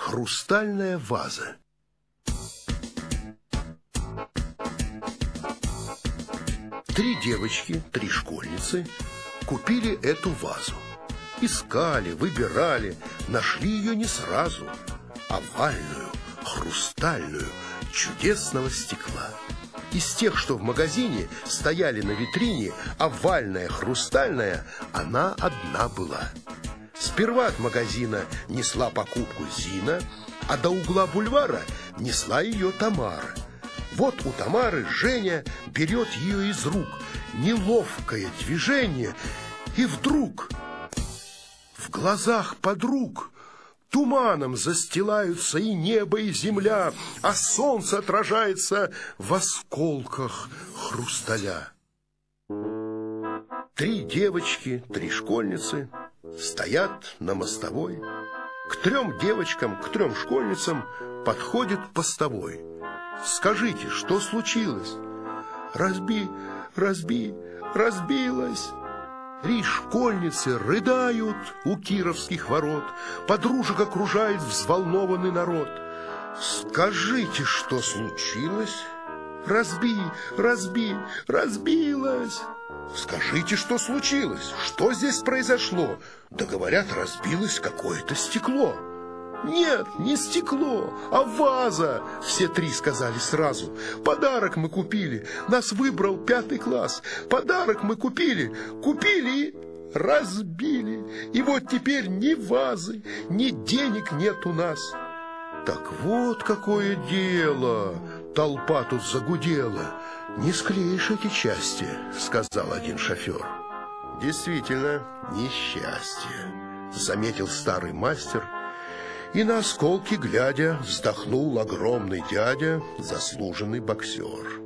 Хрустальная ваза. Три девочки, три школьницы купили эту вазу. Искали, выбирали, нашли ее не сразу. Овальную, хрустальную, чудесного стекла. Из тех, что в магазине стояли на витрине, овальная, хрустальная, она одна была. Сперва от магазина несла покупку Зина, а до угла бульвара несла ее Тамара. Вот у Тамары Женя берет ее из рук. Неловкое движение, и вдруг в глазах подруг туманом застилаются и небо, и земля, а солнце отражается в осколках хрусталя. Три девочки, три школьницы стоят на мостовой. К трем девочкам, к трем школьницам подходит постовой. Скажите, что случилось? Разбилась. Три школьницы рыдают у Кировских ворот. Подружек окружает взволнованный народ. Скажите, что случилось? Разбилась. Скажите, что случилось? Что здесь произошло? Да говорят, разбилось какое-то стекло. Нет, не стекло, а ваза, все три сказали сразу. Подарок мы купили, нас выбрал 5 класс. Подарок мы купили и разбили. И вот теперь ни вазы, ни денег нет у нас. Так вот какое дело, толпа тут загудела. Не склеишь эти части, сказал один шофер. Действительно, несчастье, заметил старый мастер. И на осколки глядя, вздохнул огромный дядя, заслуженный боксер.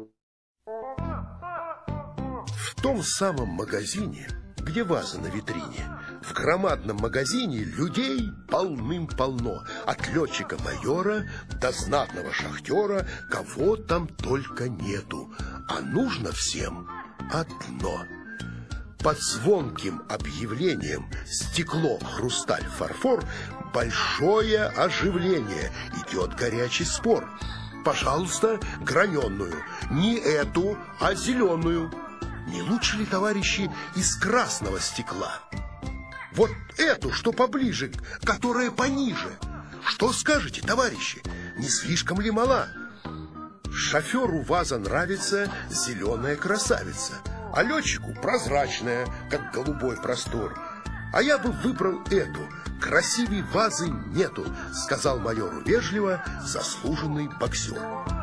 В том самом магазине, где ваза на витрине, в громадном магазине людей полным-полно. От летчика-майора до знатного шахтера, кого там только нету. А нужно всем одно. Под звонким объявлением «Стекло, хрусталь, фарфор» большое оживление, идет горячий спор. Пожалуйста, граненую, не эту, а зеленую. Не лучше ли, товарищи, из красного стекла? Вот эту, что поближе, которая пониже. Что скажете, товарищи, не слишком ли мала? Шоферу ваза нравится зеленая красавица, а летчику прозрачная, как голубой простор. А я бы выбрал эту. Красивей вазы нету, сказал майору вежливо заслуженный боксер.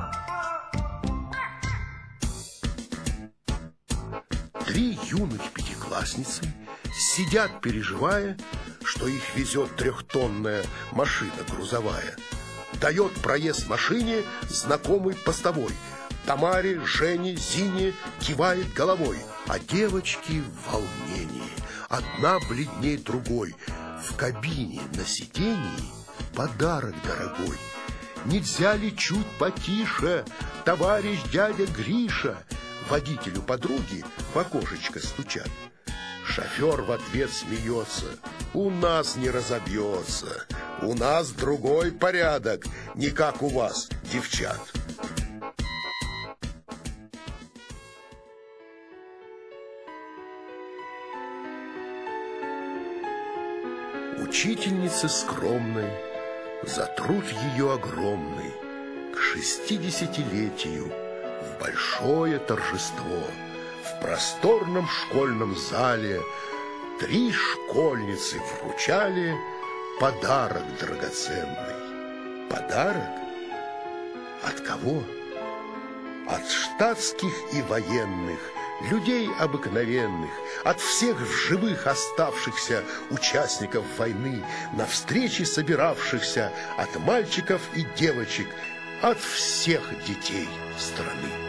Три юных пятиклассницы сидят, переживая, что их везет 3-тонная машина грузовая. Дает проезд машине знакомый постовой. Тамаре, Жене, Зине кивает головой, а девочки в волнении. Одна бледней другой. В кабине на сиденье подарок дорогой. Нельзя ли чуть потише, товарищ дядя Гриша? Водителю подруги в окошечко стучат. Шофер в ответ смеется. У нас не разобьется. У нас другой порядок, не как у вас, девчат. Учительнице скромной за труд ее огромный к 60-летию в большое торжество в просторном школьном зале 3 школьницы вручали подарок драгоценный. Подарок? От кого? От штатских и военных, людей обыкновенных, от всех в живых оставшихся участников войны, на встречи собиравшихся, от мальчиков и девочек, от всех детей страны.